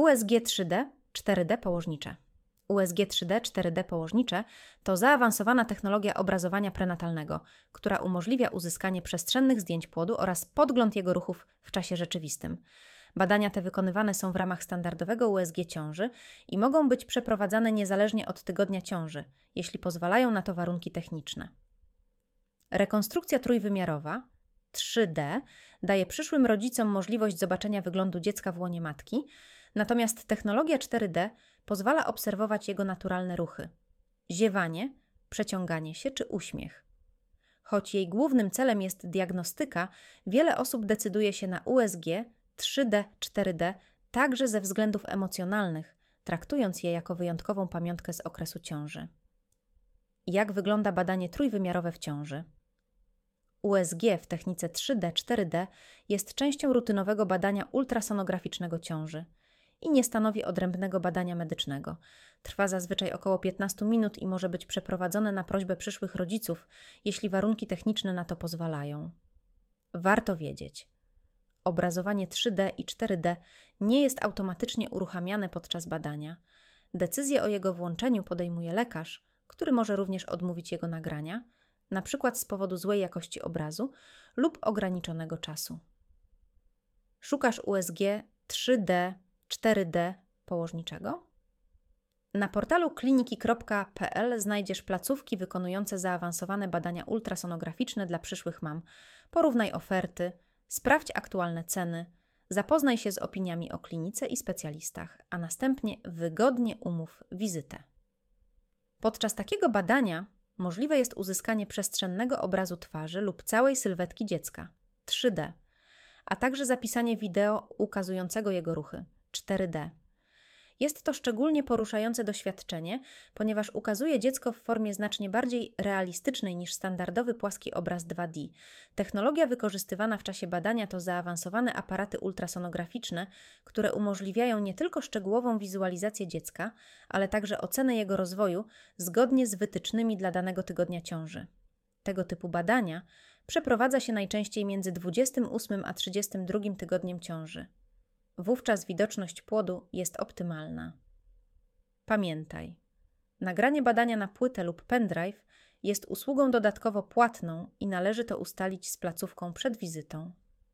USG 3D, 4D położnicze. USG 3D, 4D położnicze to zaawansowana technologia obrazowania prenatalnego, która umożliwia uzyskanie przestrzennych zdjęć płodu oraz podgląd jego ruchów w czasie rzeczywistym. Badania te wykonywane są w ramach standardowego USG ciąży i mogą być przeprowadzane niezależnie od tygodnia ciąży, jeśli pozwalają na to warunki techniczne. Rekonstrukcja trójwymiarowa 3D daje przyszłym rodzicom możliwość zobaczenia wyglądu dziecka w łonie matki, natomiast technologia 4D pozwala obserwować jego naturalne ruchy – ziewanie, przeciąganie się czy uśmiech. Choć jej głównym celem jest diagnostyka, wiele osób decyduje się na USG 3D, 4D także ze względów emocjonalnych, traktując je jako wyjątkową pamiątkę z okresu ciąży. Jak wygląda badanie trójwymiarowe w ciąży? USG w technice 3D, 4D jest częścią rutynowego badania ultrasonograficznego ciąży i nie stanowi odrębnego badania medycznego. Trwa zazwyczaj około 15 minut i może być przeprowadzone na prośbę przyszłych rodziców, jeśli warunki techniczne na to pozwalają. Warto wiedzieć: obrazowanie 3D i 4D nie jest automatycznie uruchamiane podczas badania. Decyzję o jego włączeniu podejmuje lekarz, który może również odmówić jego nagrania, np. z powodu złej jakości obrazu lub ograniczonego czasu. Szukasz USG 3D, 4D położniczego? Na portalu kliniki.pl znajdziesz placówki wykonujące zaawansowane badania ultrasonograficzne dla przyszłych mam. Porównaj oferty, sprawdź aktualne ceny, zapoznaj się z opiniami o klinice i specjalistach, a następnie wygodnie umów wizytę. Podczas takiego badania możliwe jest uzyskanie przestrzennego obrazu twarzy lub całej sylwetki dziecka 3D, a także zapisanie wideo ukazującego jego ruchy 4D. Jest to szczególnie poruszające doświadczenie, ponieważ ukazuje dziecko w formie znacznie bardziej realistycznej niż standardowy płaski obraz 2D. Technologia wykorzystywana w czasie badania to zaawansowane aparaty ultrasonograficzne, które umożliwiają nie tylko szczegółową wizualizację dziecka, ale także ocenę jego rozwoju zgodnie z wytycznymi dla danego tygodnia ciąży. Tego typu badania przeprowadza się najczęściej między 28 a 32 tygodniem ciąży. Wówczas widoczność płodu jest optymalna. Pamiętaj, nagranie badania na płytę lub pendrive jest usługą dodatkowo płatną i należy to ustalić z placówką przed wizytą.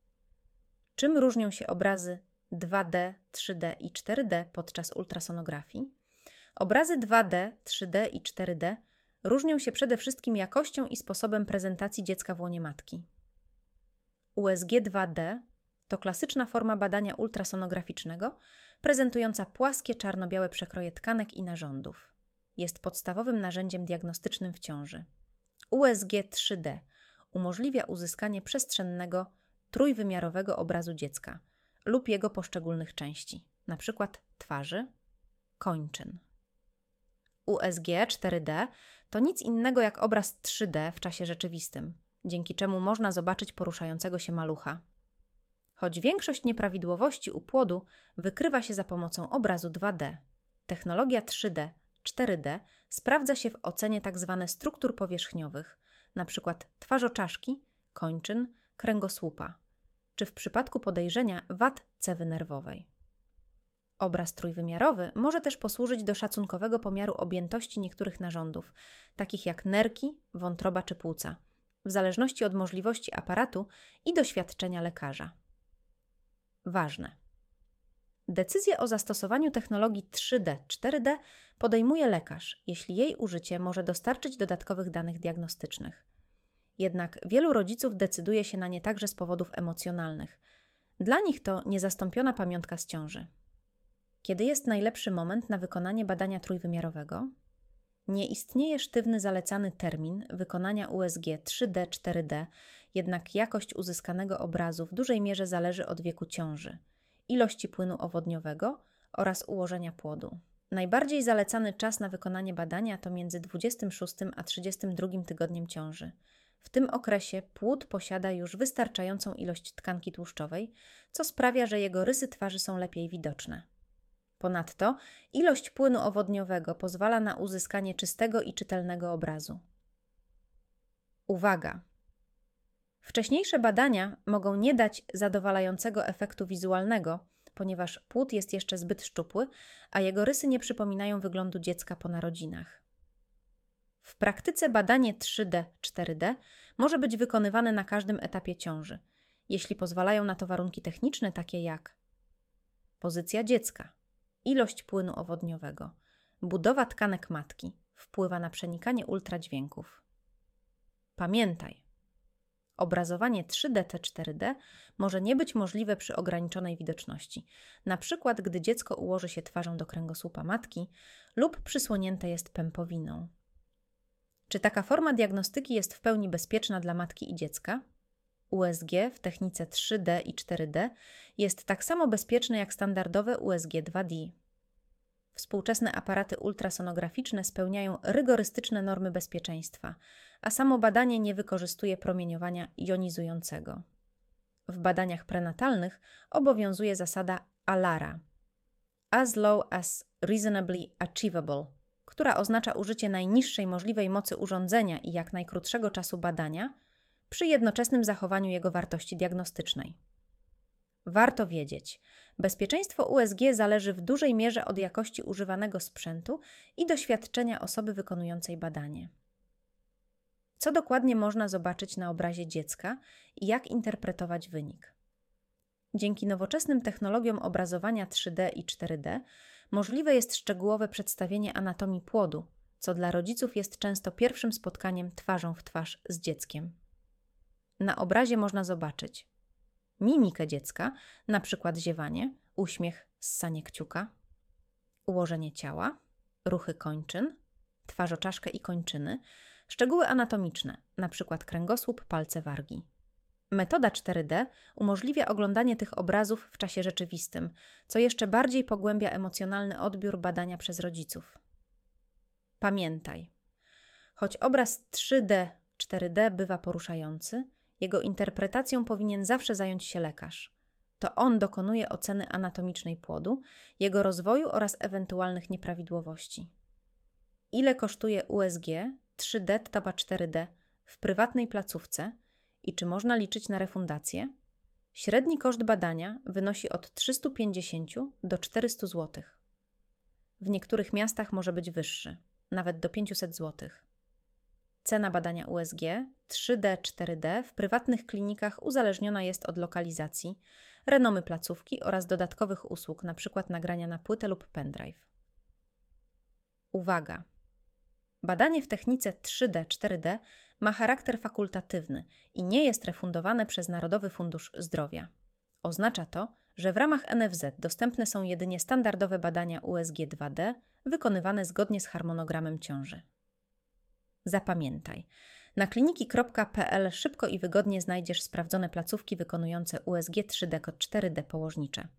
Czym różnią się obrazy 2D, 3D i 4D podczas ultrasonografii? Obrazy 2D, 3D i 4D różnią się przede wszystkim jakością i sposobem prezentacji dziecka w łonie matki. USG 2D to klasyczna forma badania ultrasonograficznego, prezentująca płaskie czarno-białe przekroje tkanek i narządów. Jest podstawowym narzędziem diagnostycznym w ciąży. USG 3D umożliwia uzyskanie przestrzennego, trójwymiarowego obrazu dziecka lub jego poszczególnych części, np. twarzy, kończyn. USG 4D to nic innego jak obraz 3D w czasie rzeczywistym, dzięki czemu można zobaczyć poruszającego się malucha. Choć większość nieprawidłowości u płodu wykrywa się za pomocą obrazu 2D, technologia 3D, 4D sprawdza się w ocenie tzw. struktur powierzchniowych, np. twarzoczaszki, kończyn, kręgosłupa, czy w przypadku podejrzenia wad cewy nerwowej. Obraz trójwymiarowy może też posłużyć do szacunkowego pomiaru objętości niektórych narządów, takich jak nerki, wątroba czy płuca, w zależności od możliwości aparatu i doświadczenia lekarza. Ważne. Decyzję o zastosowaniu technologii 3D, 4D podejmuje lekarz, jeśli jej użycie może dostarczyć dodatkowych danych diagnostycznych. Jednak wielu rodziców decyduje się na nie także z powodów emocjonalnych. Dla nich to niezastąpiona pamiątka z ciąży. Kiedy jest najlepszy moment na wykonanie badania trójwymiarowego? Nie istnieje sztywny zalecany termin wykonania USG 3D, 4D, jednak jakość uzyskanego obrazu w dużej mierze zależy od wieku ciąży, ilości płynu owodniowego oraz ułożenia płodu. Najbardziej zalecany czas na wykonanie badania to między 26 a 32 tygodniem ciąży. W tym okresie płód posiada już wystarczającą ilość tkanki tłuszczowej, co sprawia, że jego rysy twarzy są lepiej widoczne. Ponadto ilość płynu owodniowego pozwala na uzyskanie czystego i czytelnego obrazu. Uwaga! Wcześniejsze badania mogą nie dać zadowalającego efektu wizualnego, ponieważ płód jest jeszcze zbyt szczupły, a jego rysy nie przypominają wyglądu dziecka po narodzinach. W praktyce badanie 3D, 4D może być wykonywane na każdym etapie ciąży, jeśli pozwalają na to warunki techniczne takie jak pozycja dziecka, ilość płynu owodniowego, budowa tkanek matki wpływa na przenikanie ultradźwięków. Pamiętaj, obrazowanie 3D-4D może nie być możliwe przy ograniczonej widoczności, np. gdy dziecko ułoży się twarzą do kręgosłupa matki lub przysłonięte jest pępowiną. Czy taka forma diagnostyki jest w pełni bezpieczna dla matki i dziecka? USG w technice 3D i 4D jest tak samo bezpieczne jak standardowe USG 2D. Współczesne aparaty ultrasonograficzne spełniają rygorystyczne normy bezpieczeństwa, a samo badanie nie wykorzystuje promieniowania jonizującego. W badaniach prenatalnych obowiązuje zasada ALARA – As Low as Reasonably Achievable, która oznacza użycie najniższej możliwej mocy urządzenia i jak najkrótszego czasu badania przy jednoczesnym zachowaniu jego wartości diagnostycznej. Warto wiedzieć, bezpieczeństwo USG zależy w dużej mierze od jakości używanego sprzętu i doświadczenia osoby wykonującej badanie. Co dokładnie można zobaczyć na obrazie dziecka i jak interpretować wynik? Dzięki nowoczesnym technologiom obrazowania 3D i 4D możliwe jest szczegółowe przedstawienie anatomii płodu, co dla rodziców jest często pierwszym spotkaniem twarzą w twarz z dzieckiem. Na obrazie można zobaczyć mimikę dziecka, np. ziewanie, uśmiech, ssanie kciuka, ułożenie ciała, ruchy kończyn, twarzoczaszkę i kończyny, szczegóły anatomiczne, np. kręgosłup, palce wargi. Metoda 4D umożliwia oglądanie tych obrazów w czasie rzeczywistym, co jeszcze bardziej pogłębia emocjonalny odbiór badania przez rodziców. Pamiętaj, choć obraz 3D, 4D bywa poruszający, jego interpretacją powinien zawsze zająć się lekarz. To on dokonuje oceny anatomicznej płodu, jego rozwoju oraz ewentualnych nieprawidłowości. Ile kosztuje USG 3D-4D w prywatnej placówce i czy można liczyć na refundację? Średni koszt badania wynosi od 350 do 400 zł. W niektórych miastach może być wyższy, nawet do 500 zł. Cena badania USG 3D-4D w prywatnych klinikach uzależniona jest od lokalizacji, renomy placówki oraz dodatkowych usług, np. nagrania na płytę lub pendrive. Uwaga! Badanie w technice 3D-4D ma charakter fakultatywny i nie jest refundowane przez Narodowy Fundusz Zdrowia. Oznacza to, że w ramach NFZ dostępne są jedynie standardowe badania USG 2D wykonywane zgodnie z harmonogramem ciąży. Zapamiętaj, na kliniki.pl szybko i wygodnie znajdziesz sprawdzone placówki wykonujące USG 3D-4D położnicze.